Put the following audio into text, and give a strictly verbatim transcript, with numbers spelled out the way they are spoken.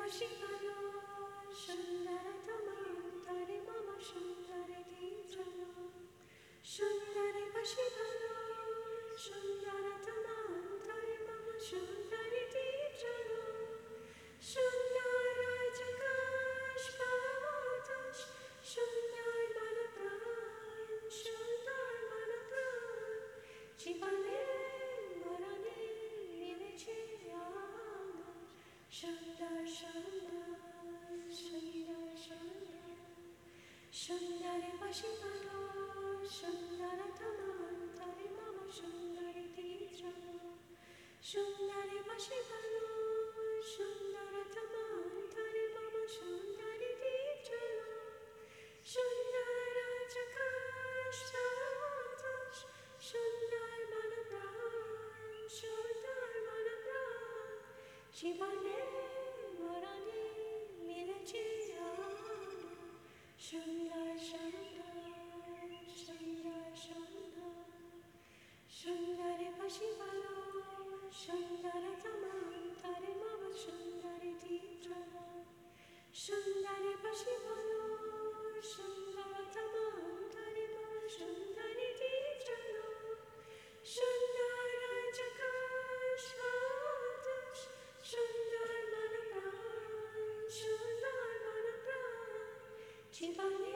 পাশে ভালো সুন্দরতম অন্তরে মম সুন্দরে দীপ্রলো সুন্দরে পাশে ভালো সুন্দরতম অন্তরে মম সুন্দরে দীপ্রলো সুন্দর আজ আকাশ বাতাস সুন্দর মন প্রাণ সুন্দর মন প্রাণ জীবনে মরণে মিলেছে আমার সুন্দর সুন্দর সুন্দর সুন্দর সুন্দরে পাশে ভালো সুন্দরতম অন্তরে মম সুন্দরে দীপ্রলো সুন্দরে পাশে ভালো সুন্দরতম অন্তরে মম সুন্দরে দীপ্রলো সুন্দর আজ আকাশ বাতাস সুন্দর মন প্রাণ সুন্দর মন প্রাণ জীবনে মরণে মিলেছে আমার সুন্দর সুন্দর সুন্দর সুন্দর সুন্দরে পাশে ভালো সুন্দরতম অন্তরে মম সুন্দরে দীপ্রলো সুন্দরে পাশে ভালো সুন্দরতম অন্তরে মম সুন্দরে দীপ্রলো সুন্দর আজ আকাশ বাতাস সুন্দর মন প্রাণ সুন্দর মন প্রাণ জীবনে